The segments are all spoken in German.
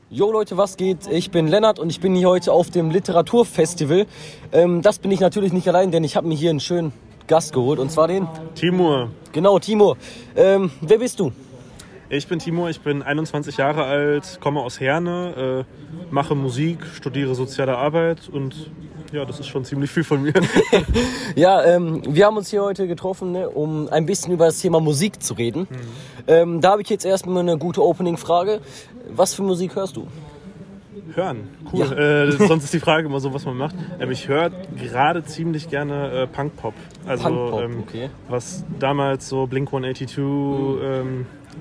Jo Leute, was geht? Ich bin Lennart und ich bin hier heute auf dem Literaturfestival. Das bin ich natürlich nicht allein, denn ich habe mir hier einen schönen Gast geholt und zwar den... Timur. Genau, Timur. Wer bist du? Ich bin Timur, ich bin 21 Jahre alt, komme aus Herne, mache Musik, studiere soziale Arbeit und ja, das ist schon ziemlich viel von mir. Ja, wir haben uns hier heute getroffen, ne, um ein bisschen über das Thema Musik zu reden. Da habe ich jetzt erstmal eine gute Opening-Frage. Was für Musik hörst du? Hören, cool. Ja. Sonst ist die Frage immer so, was man macht. Ich höre gerade ziemlich gerne Punk-Pop. Also Punk-Pop, okay. Was damals so Blink-182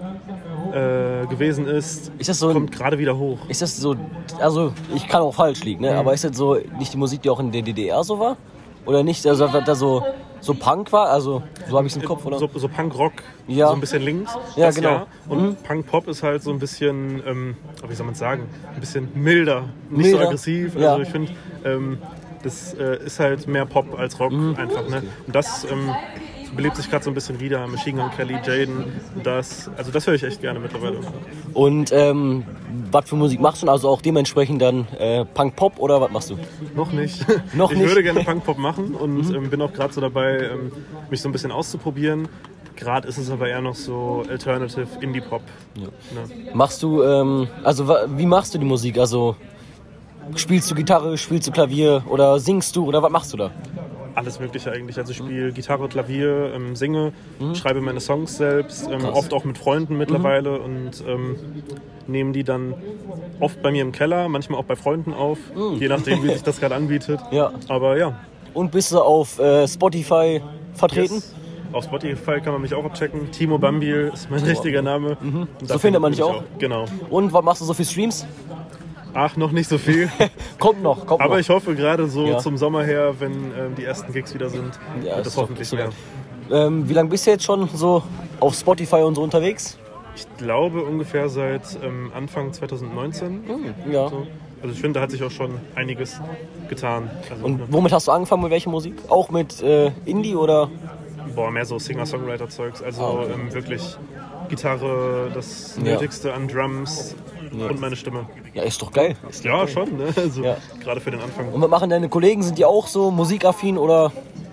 gewesen ist das so kommt gerade wieder hoch. Ist das so, also ich kann auch falsch liegen, ne? Aber ist das so nicht die Musik, die auch in der DDR so war? Oder nicht, also da so Punk war? Also so habe ich es im Kopf, oder? So Punk-Rock, ja. So ein bisschen links. Ja, genau. Ja. Und Punk-Pop ist halt so ein bisschen, wie soll man sagen, ein bisschen milder, nicht so aggressiv. Ja. Also ich finde, das ist halt mehr Pop als Rock einfach. Ne? Und das belebt sich gerade so ein bisschen wieder. Machine Gun Kelly, Jaden, das höre ich echt gerne mittlerweile. Und was für Musik machst du? Also auch dementsprechend dann Punk-Pop oder was machst du? Noch nicht. Noch ich nicht? würde gerne Punk-Pop machen und bin auch gerade so dabei, mich so ein bisschen auszuprobieren. Gerade ist es aber eher noch so Alternative Indie-Pop. Ja. Ne? Machst du, wie machst du die Musik? Also spielst du Gitarre, spielst du Klavier oder singst du oder was machst du da? Alles Mögliche eigentlich. Also ich spiele Gitarre, Klavier, singe, schreibe meine Songs selbst, oft auch mit Freunden mittlerweile und nehme die dann oft bei mir im Keller, manchmal auch bei Freunden auf, je nachdem, wie sich das gerade anbietet. Ja. Aber ja. Und bist du auf Spotify vertreten? Yes. Auf Spotify kann man mich auch abchecken. Timo Bambil ist mein richtiger Name. So findet man dich auch? Genau. Und was machst du so für Streams? Ach, noch nicht so viel. kommt noch. Aber ich hoffe gerade so zum Sommer her, wenn die ersten Gigs wieder sind, wird das hoffentlich mehr. Wie lange bist du jetzt schon so auf Spotify und so unterwegs? Ich glaube ungefähr seit Anfang 2019. Ja. So. Also ich finde, da hat sich auch schon einiges getan. Also, und womit hast du angefangen, mit welcher Musik? Auch mit Indie oder? Mehr so Singer-Songwriter-Zeugs. Also wirklich Gitarre, das Nötigste an Drums und meine Stimme. Ja, ist doch geil. Ja, schon, ne? Also gerade für den Anfang. Und was machen deine Kollegen? Sind die auch so musikaffin oder?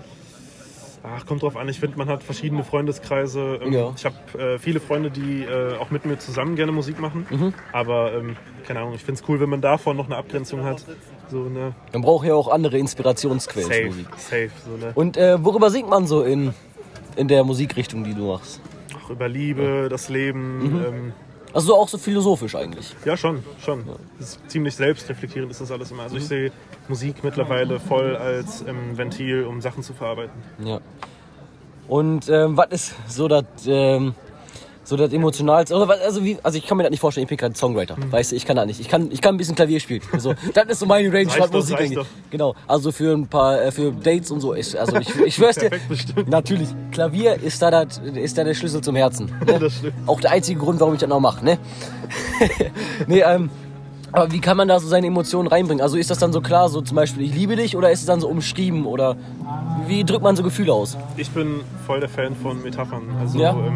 Ach, kommt drauf an. Ich finde, man hat verschiedene Freundeskreise. Ich habe viele Freunde, die auch mit mir zusammen gerne Musik machen. Aber keine Ahnung, ich finde es cool, wenn man davon noch eine Abgrenzung hat. So, ne? Man braucht ja auch andere Inspirationsquellen für Musik. Safe. So, ne? Und worüber singt man so in der Musikrichtung, die du machst? Ach, über Liebe, das Leben. Also auch so philosophisch eigentlich? Ja, schon. Ja. Das ist ziemlich selbstreflektierend ist das alles immer. Also ich sehe Musik mittlerweile voll als Ventil, um Sachen zu verarbeiten. Ja. Und was ist so das Emotionalste? Also ich kann mir das nicht vorstellen, ich bin gerade Songwriter. Weißt du, ich kann das nicht. Ich kann ein bisschen Klavier spielen. Also, das ist so meine Range, was Musik angeht. Genau. Also für ein paar für Dates und so ist. Also ich schwör's dir. Natürlich. Klavier ist da der Schlüssel zum Herzen. Ne? Das stimmt. Auch der einzige Grund, warum ich das noch mache. Ne? Nee, aber wie kann man da so seine Emotionen reinbringen? Also ist das dann so klar, so zum Beispiel ich liebe dich, oder ist es dann so umschrieben, oder wie drückt man so Gefühle aus? Ich bin voll der Fan von Metaphern. Also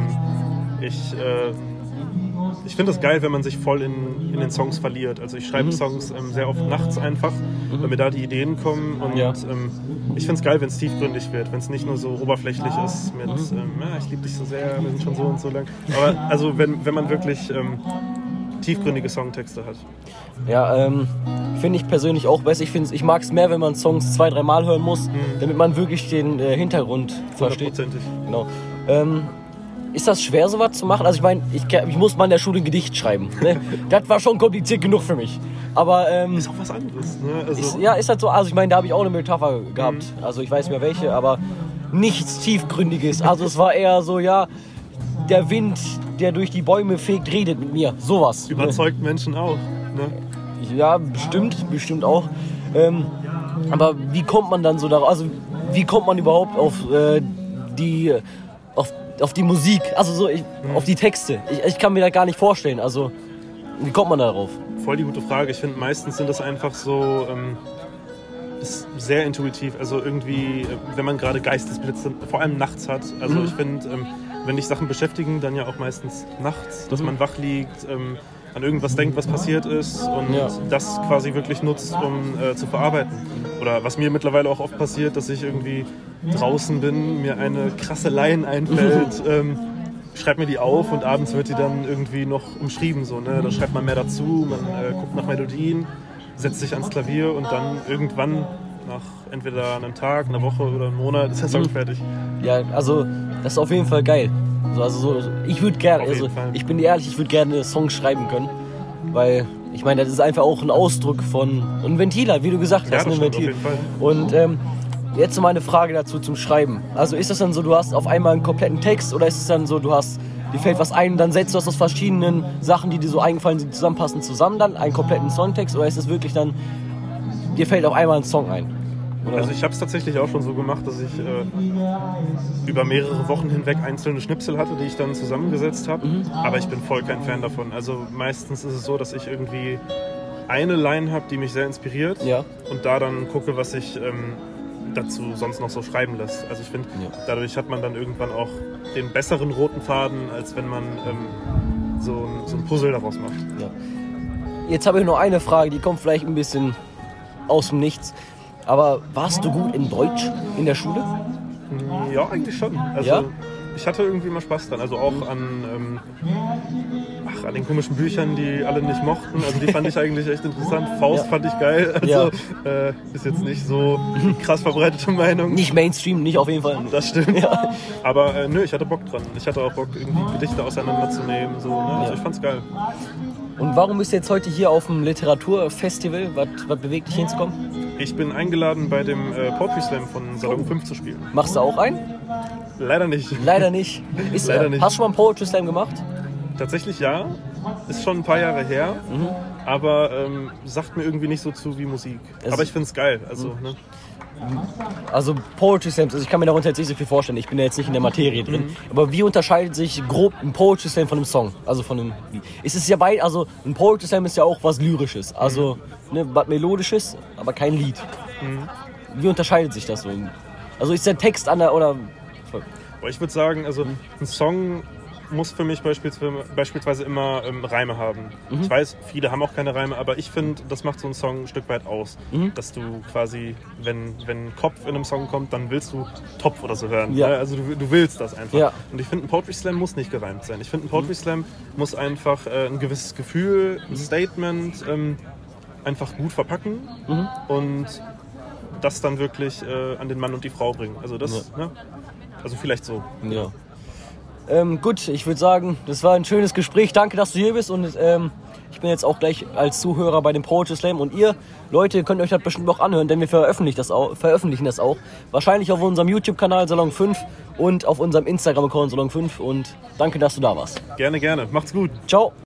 ich finde es geil, wenn man sich voll in den Songs verliert. Also ich schreibe Songs sehr oft nachts einfach, wenn mir da die Ideen kommen. Und ich finde es geil, wenn es tiefgründig wird, wenn es nicht nur so oberflächlich ist mit ich liebe dich so sehr, wir sind schon so und so lang. Aber also wenn man wirklich tiefgründige Songtexte hat. Ja, finde ich persönlich auch besser. Ich mag es mehr, wenn man Songs 2-3 Mal hören muss, damit man wirklich den Hintergrund versteht. 100%ig. Genau. Ist das schwer, sowas zu machen? Also ich meine, ich muss mal in der Schule ein Gedicht schreiben. Ne? Das war schon kompliziert genug für mich. Aber ist auch was anderes. Ne? Also ist halt so. Also ich meine, da habe ich auch eine Metapher gehabt. Also ich weiß nicht mehr welche, aber nichts Tiefgründiges. Also es war eher so, der Wind, der durch die Bäume fegt, redet mit mir. Sowas. Überzeugt Menschen auch. Ne? Ja, bestimmt auch. Aber wie kommt man dann so darauf? Also wie kommt man überhaupt auf die Musik? Also so auf die Texte? Ich kann mir das gar nicht vorstellen. Also wie kommt man darauf? Voll die gute Frage. Ich finde, meistens sind das einfach so ist sehr intuitiv. Also irgendwie, wenn man gerade Geistesblitze, vor allem nachts hat. Also ich finde, wenn dich Sachen beschäftigen, dann ja auch meistens nachts, dass man wach liegt. an irgendwas denkt, was passiert ist und das quasi wirklich nutzt, um zu verarbeiten. Oder was mir mittlerweile auch oft passiert, dass ich irgendwie draußen bin, mir eine krasse Line einfällt, schreibt mir die auf und abends wird die dann irgendwie noch umschrieben. So, ne? Da schreibt man mehr dazu, man guckt nach Melodien, setzt sich ans Klavier und dann irgendwann nach entweder einem Tag, einer Woche oder einem Monat ist der Song fertig. Ja, also das ist auf jeden Fall geil. Ich würde gerne, ich bin dir ehrlich, ich würde gerne Songs schreiben können, weil ich meine, das ist einfach auch ein Ausdruck von ein Ventil, wie du gesagt hast, ein Ventil. Und jetzt mal eine Frage dazu zum Schreiben. Also ist das dann so, du hast auf einmal einen kompletten Text oder ist es dann so, dir fällt was ein, dann setzt du das aus verschiedenen Sachen, die dir so eingefallen sind, zusammenpassen, zusammen dann, einen kompletten Songtext, oder ist es wirklich dann, dir fällt auf einmal ein Song ein? Oder? Also ich habe es tatsächlich auch schon so gemacht, dass ich über mehrere Wochen hinweg einzelne Schnipsel hatte, die ich dann zusammengesetzt habe. Aber ich bin voll kein Fan davon. Also meistens ist es so, dass ich irgendwie eine Line habe, die mich sehr inspiriert und da dann gucke, was ich dazu sonst noch so schreiben lässt. Also ich finde, dadurch hat man dann irgendwann auch den besseren roten Faden, als wenn man so ein Puzzle daraus macht. Ja. Jetzt habe ich noch eine Frage, die kommt vielleicht ein bisschen aus dem Nichts. Aber warst du gut in Deutsch in der Schule? Ja, eigentlich schon. Also ich hatte irgendwie mal Spaß dran. Also auch an den komischen Büchern, die alle nicht mochten. Also die fand ich eigentlich echt interessant. Faust fand ich geil. Also ist jetzt nicht so krass verbreitete Meinung. Nicht Mainstream, nicht auf jeden Fall. Das stimmt. Ja. Aber ich hatte Bock dran. Ich hatte auch Bock, irgendwie Gedichte auseinanderzunehmen. So, ne? Also ich fand's geil. Und warum bist du jetzt heute hier auf dem Literaturfestival? Was bewegt dich hinzukommen? Ich bin eingeladen, bei dem Poetry Slam von Salon 5 zu spielen. Machst du auch einen? Leider nicht. Leider nicht. Leider nicht. Hast du schon mal einen Poetry Slam gemacht? Tatsächlich ja. Ist schon ein paar Jahre her. Aber sagt mir irgendwie nicht so zu wie Musik. Aber ich find's geil. Also Poetry Slams, ich kann mir darunter jetzt nicht so viel vorstellen, ich bin ja jetzt nicht in der Materie drin, aber wie unterscheidet sich grob ein Poetry Slam von einem Song? Also von einem, also ein Poetry Slam ist ja auch was Lyrisches, also was Melodisches, aber kein Lied. Wie unterscheidet sich das so? Also ist der Text oder? Ich würde sagen, also ein Song muss für mich beispielsweise immer Reime haben. Ich weiß, viele haben auch keine Reime, aber ich finde, das macht so einen Song ein Stück weit aus. Dass du quasi, wenn Kopf in einem Song kommt, dann willst du Topf oder so hören. Ja. Also du willst das einfach. Ja. Und ich finde, ein Poetry Slam muss nicht gereimt sein. Ich finde, ein Poetry Slam muss einfach ein gewisses Gefühl, ein Statement einfach gut verpacken und das dann wirklich an den Mann und die Frau bringen. Also das, also vielleicht so. Ja. Gut, ich würde sagen, das war ein schönes Gespräch. Danke, dass du hier bist und ich bin jetzt auch gleich als Zuhörer bei dem Poetry Slam und ihr, Leute, könnt euch das bestimmt auch anhören, denn wir veröffentlichen das auch. Wahrscheinlich auf unserem YouTube-Kanal Salon 5 und auf unserem Instagram-Account Salon 5 und danke, dass du da warst. Gerne, gerne. Macht's gut. Ciao.